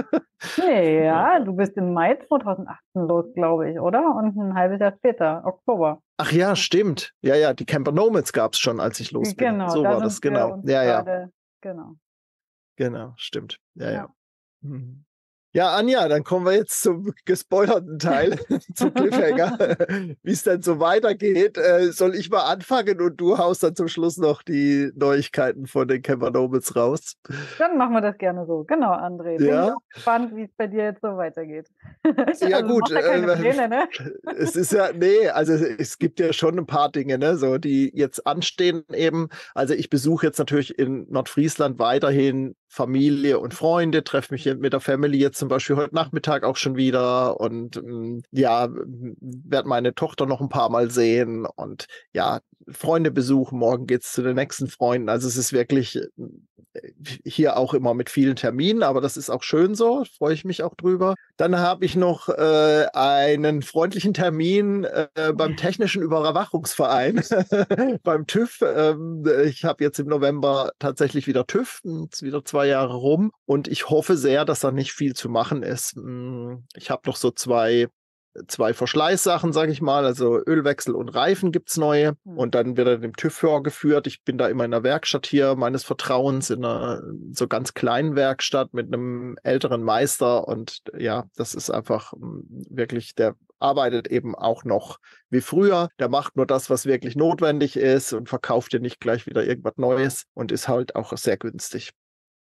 Nee, ja, Ja. du bist im Mai zweitausendachtzehn los, glaube ich, oder? Und ein halbes Jahr später, Oktober. Ach ja, stimmt. Ja, ja, die Camper Nomads gab es schon, als ich los bin. Genau, So da war sind das, wir genau. uns Ja, ja, gerade, genau. genau, stimmt. Ja, ja. Ja. Mhm. Ja, Anja, dann kommen wir jetzt zum gespoilerten Teil, zum Cliffhanger. Wie es denn so weitergeht, äh, soll ich mal anfangen und du haust dann zum Schluss noch die Neuigkeiten von den Camper Nomads raus. Dann machen wir das gerne so. Genau, André. Bin ich Ja, auch gespannt, wie es bei dir jetzt so weitergeht. ja Also du gut. machst ja keine Äh, Pläne, ne? es ist ja, nee, also es gibt ja schon ein paar Dinge, ne, so die jetzt anstehen eben. Also ich besuche jetzt natürlich in Nordfriesland weiterhin Familie und Freunde, treffe mich mit der Family jetzt zum Beispiel heute Nachmittag auch schon wieder und ähm, ja, werde meine Tochter noch ein paar Mal sehen und ja, Freunde besuchen. Morgen geht's zu den nächsten Freunden. Also es ist wirklich äh, hier auch immer mit vielen Terminen, aber das ist auch schön so, freue ich mich auch drüber. Dann habe ich noch äh, einen freundlichen Termin äh, beim Technischen Überwachungsverein, beim TÜV. Ähm, ich habe jetzt im November tatsächlich wieder TÜV, jetzt wieder zwei Jahre rum und ich hoffe sehr, dass da nicht viel zu machen ist. Ich habe noch so zwei zwei Verschleißsachen, sage ich mal, also Ölwechsel und Reifen gibt's neue Hm. und dann wird er dem TÜV vorgeführt. Ich bin da immer in einer Werkstatt hier meines Vertrauens, in einer so ganz kleinen Werkstatt mit einem älteren Meister und ja, das ist einfach wirklich, der arbeitet eben auch noch wie früher, der macht nur das, was wirklich notwendig ist und verkauft dir nicht gleich wieder irgendwas Neues und ist halt auch sehr günstig.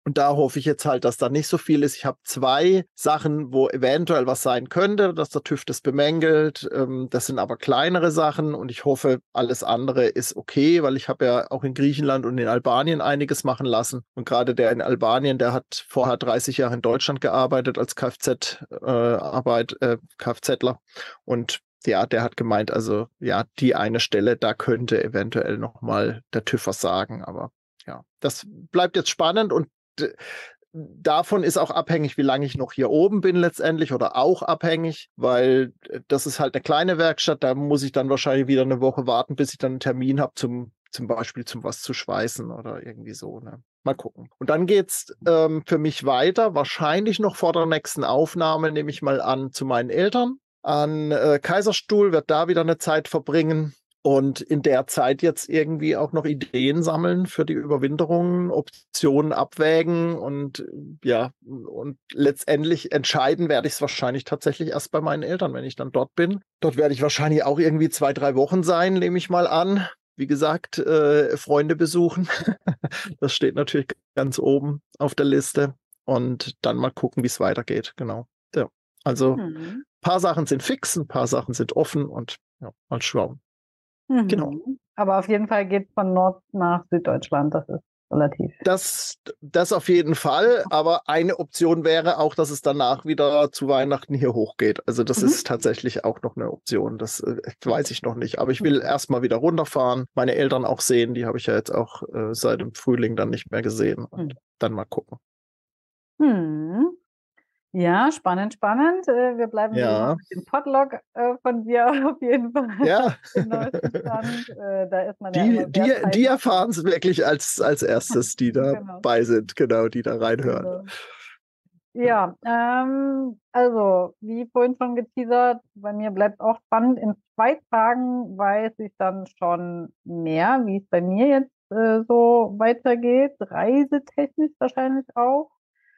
Und da hoffe ich jetzt halt, dass da nicht so viel ist. Ich habe zwei Sachen, wo eventuell was sein könnte, dass der TÜV das bemängelt. Ähm, das sind aber kleinere Sachen und ich hoffe, alles andere ist okay, weil ich habe ja auch in Griechenland und in Albanien einiges machen lassen. Und gerade der in Albanien, der hat vorher dreißig Jahre in Deutschland gearbeitet als Kfz-Arbeit, äh, Kfzler. Und ja, der hat gemeint, also ja, die eine Stelle, da könnte eventuell nochmal der TÜV was sagen, aber ja, das bleibt jetzt spannend und davon ist auch abhängig, wie lange ich noch hier oben bin letztendlich oder auch abhängig, weil das ist halt eine kleine Werkstatt, da muss ich dann wahrscheinlich wieder eine Woche warten, bis ich dann einen Termin habe, zum, zum Beispiel zum was zu schweißen oder irgendwie so. Ne? Mal gucken. Und dann geht's ähm, für mich weiter, wahrscheinlich noch vor der nächsten Aufnahme, nehme ich mal an, zu meinen Eltern. An äh, Kaiserstuhl, wird da wieder eine Zeit verbringen. Und in der Zeit jetzt irgendwie auch noch Ideen sammeln für die Überwinterung, Optionen abwägen und ja, und letztendlich entscheiden werde ich es wahrscheinlich tatsächlich erst bei meinen Eltern, wenn ich dann dort bin. Dort werde ich wahrscheinlich auch irgendwie zwei, drei Wochen sein, nehme ich mal an. Wie gesagt, äh, Freunde besuchen. Das steht natürlich ganz oben auf der Liste. Und dann mal gucken, wie es weitergeht. Genau. Ja. Also ein Mhm. paar Sachen sind fix, ein paar Sachen sind offen und ja, mal schauen. Mhm. Genau. Aber auf jeden Fall geht es von Nord nach Süddeutschland. Das ist relativ. Das, das auf jeden Fall, aber eine Option wäre auch, dass es danach wieder zu Weihnachten hier hochgeht. Also das Mhm. ist tatsächlich auch noch eine Option. Das äh, weiß ich noch nicht. Aber ich will erstmal wieder runterfahren, meine Eltern auch sehen. Die habe ich ja jetzt auch äh, seit dem Frühling dann nicht mehr gesehen. Und Mhm. dann mal gucken. Hm. Ja, spannend, spannend. Äh, Wir bleiben wie immer Ja, mit dem Podlog äh, von dir auf jeden Fall ja. im neuesten Stand. Äh, Da ist man ja Die, immer die, sehr die zeitnah. erfahren es wirklich als, als erstes, die Genau, dabei sind, genau, die da reinhören. genau. Ja, ähm, also wie vorhin schon geteasert, bei mir bleibt auch spannend. In zwei Tagen weiß ich dann schon mehr, wie es bei mir jetzt äh, so weitergeht, reisetechnisch wahrscheinlich auch.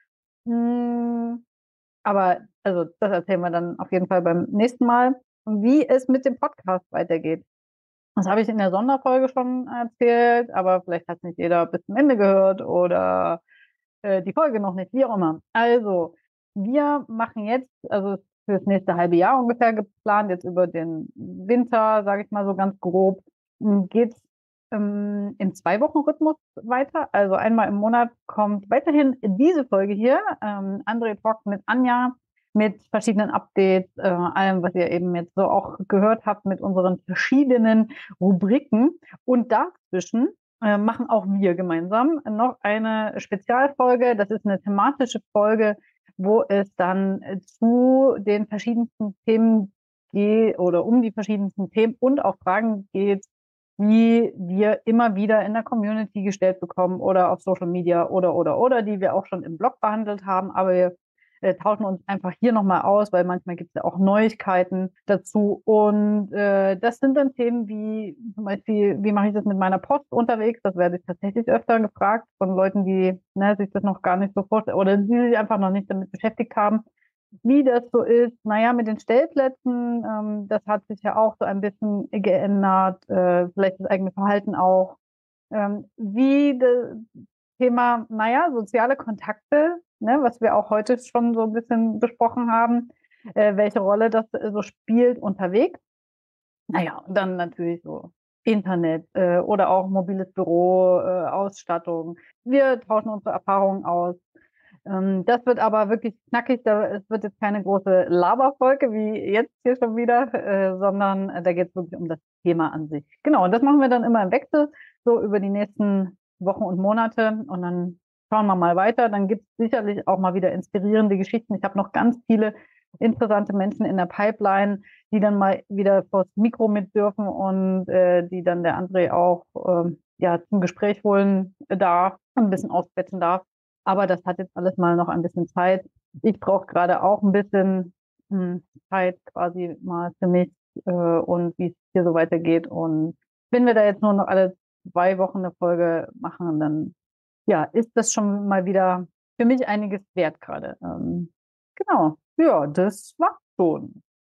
Hm, aber also das erzählen wir dann auf jeden Fall beim nächsten Mal, wie es mit dem Podcast weitergeht. Das habe ich in der Sonderfolge schon erzählt, aber vielleicht hat nicht jeder bis zum Ende gehört oder äh, die Folge noch nicht, wie auch immer. Also, wir machen jetzt, also fürs nächste halbe Jahr ungefähr geplant, jetzt über den Winter, sage ich mal so ganz grob, geht es ähm, im Zwei-Wochen-Rhythmus weiter. Also einmal im Monat kommt weiterhin diese Folge hier, ähm, André Talk mit Anja, mit verschiedenen Updates, äh, allem, was ihr eben jetzt so auch gehört habt, mit unseren verschiedenen Rubriken. Und dazwischen äh, machen auch wir gemeinsam noch eine Spezialfolge. Das ist eine thematische Folge, wo es dann äh, zu den verschiedensten Themen geht oder um die verschiedensten Themen und auch Fragen geht, die wir immer wieder in der Community gestellt bekommen oder auf Social Media oder, oder, oder, die wir auch schon im Blog behandelt haben. Aber wir äh, tauschen uns einfach hier nochmal aus, weil manchmal gibt es ja auch Neuigkeiten dazu. Und äh, das sind dann Themen wie zum Beispiel, wie mache ich das mit meiner Post unterwegs? Das werde ich tatsächlich öfter gefragt von Leuten, die ne, sich das noch gar nicht so vorstellen oder die sich einfach noch nicht damit beschäftigt haben. Wie das so ist, naja, mit den Stellplätzen, ähm, das hat sich ja auch so ein bisschen geändert, äh, vielleicht das eigene Verhalten auch. Ähm, wie das Thema, naja, soziale Kontakte, ne, was wir auch heute schon so ein bisschen besprochen haben, äh, welche Rolle das äh, so spielt unterwegs. Naja, und dann natürlich so Internet äh, oder auch mobiles Büro, äh, Ausstattung. Wir tauschen unsere Erfahrungen aus. Ähm, das wird aber wirklich knackig. Da, es wird jetzt keine große Laberfolge wie jetzt hier schon wieder, äh, sondern äh, da geht es wirklich um das Thema an sich. Genau, und das machen wir dann immer im Wechsel, so über die nächsten Wochen und Monate. Und dann schauen wir mal weiter. Dann gibt es sicherlich auch mal wieder inspirierende Geschichten. Ich habe noch ganz viele interessante Menschen in der Pipeline, die dann mal wieder vors Mikro mit dürfen und äh, die dann der André auch äh, ja, zum Gespräch holen darf und ein bisschen ausquetschen darf. Aber das hat jetzt alles mal noch ein bisschen Zeit. Ich brauche gerade auch ein bisschen hm, Zeit quasi mal für mich äh, und wie es hier so weitergeht. Und wenn wir da jetzt nur noch alle zwei Wochen eine Folge machen, dann ja, ist das schon mal wieder für mich einiges wert gerade. Ähm, genau. Ja, das war's schon.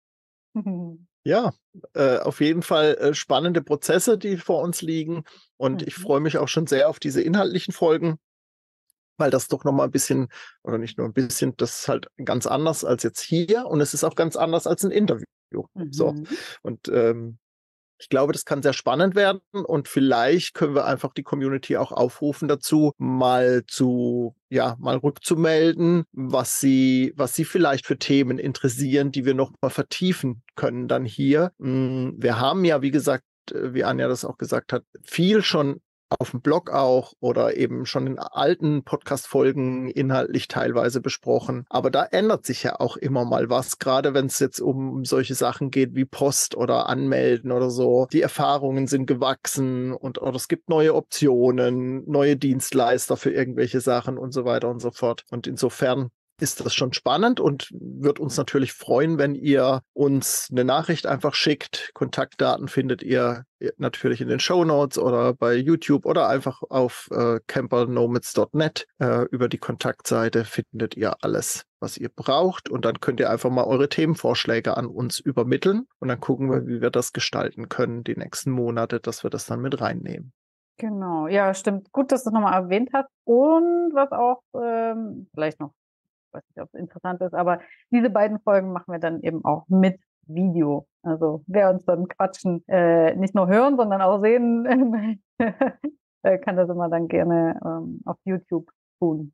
Ja, äh, auf jeden Fall äh, spannende Prozesse, die vor uns liegen. Und ich freue mich auch schon sehr auf diese inhaltlichen Folgen. weil das doch nochmal ein bisschen, oder nicht nur ein bisschen, das ist halt ganz anders als jetzt hier und es ist auch ganz anders als ein Interview. Mhm. So. Und ähm, ich glaube, das kann sehr spannend werden und vielleicht können wir einfach die Community auch aufrufen dazu, mal zu, ja, mal rückzumelden, was sie, was sie vielleicht für Themen interessieren, die wir noch mal vertiefen können dann hier. Wir haben ja, wie gesagt, wie Anja das auch gesagt hat, viel schon auf dem Blog auch oder eben schon in alten Podcast-Folgen inhaltlich teilweise besprochen. Aber da ändert sich ja auch immer mal was, gerade wenn es jetzt um solche Sachen geht wie Post oder Anmelden oder so. Die Erfahrungen sind gewachsen und oder es gibt neue Optionen, neue Dienstleister für irgendwelche Sachen und so weiter und so fort. Und insofern ist das schon spannend und wird uns natürlich freuen, wenn ihr uns eine Nachricht einfach schickt. Kontaktdaten findet ihr natürlich in den Shownotes oder bei YouTube oder einfach auf äh, camper nomads Punkt net. Äh, über die Kontaktseite findet ihr alles, was ihr braucht und dann könnt ihr einfach mal eure Themenvorschläge an uns übermitteln und dann gucken wir, wie wir das gestalten können die nächsten Monate, dass wir das dann mit reinnehmen. Genau, ja, stimmt. Gut, dass du es nochmal erwähnt hast und was auch ähm, vielleicht noch, ich weiß nicht, ob es interessant ist, aber diese beiden Folgen machen wir dann eben auch mit Video. Also wer uns dann quatschen, äh, nicht nur hören, sondern auch sehen, äh, kann das immer dann gerne ähm, auf YouTube tun.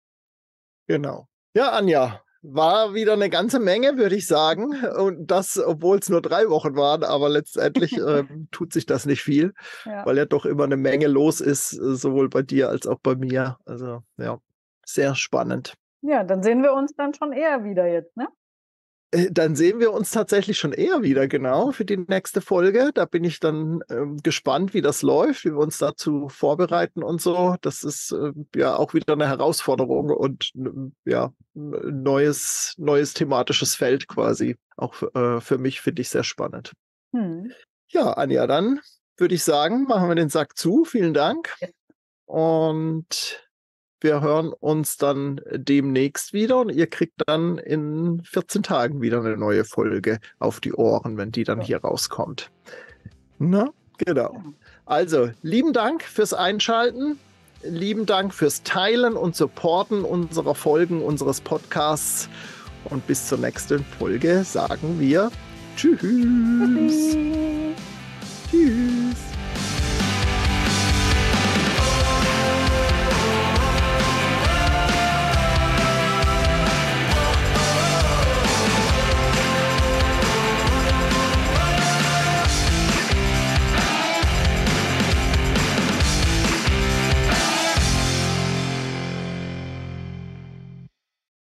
Genau. Ja, Anja, war wieder eine ganze Menge, würde ich sagen. Und das, obwohl es nur drei Wochen waren, aber letztendlich äh, tut sich das nicht viel, ja. Weil ja doch immer eine Menge los ist, sowohl bei dir als auch bei mir. Also ja, sehr spannend. Ja, dann sehen wir uns dann schon eher wieder jetzt, ne? Dann sehen wir uns tatsächlich schon eher wieder, genau, für die nächste Folge. Da bin ich dann ähm, gespannt, wie das läuft, wie wir uns dazu vorbereiten und so. Das ist äh, ja auch wieder eine Herausforderung und ja, neues, neues thematisches Feld quasi. Auch für, äh, für mich finde ich sehr spannend. Hm. Ja, Anja, dann würde ich sagen, machen wir den Sack zu. Vielen Dank. Ja. Und wir hören uns dann demnächst wieder und ihr kriegt dann in vierzehn Tagen wieder eine neue Folge auf die Ohren, wenn die dann ja. hier rauskommt. Na, genau. Also, lieben Dank fürs Einschalten. Lieben Dank fürs Teilen und Supporten unserer Folgen, unseres Podcasts. Und bis zur nächsten Folge sagen wir Tschüss. Tschüss. Tschüss.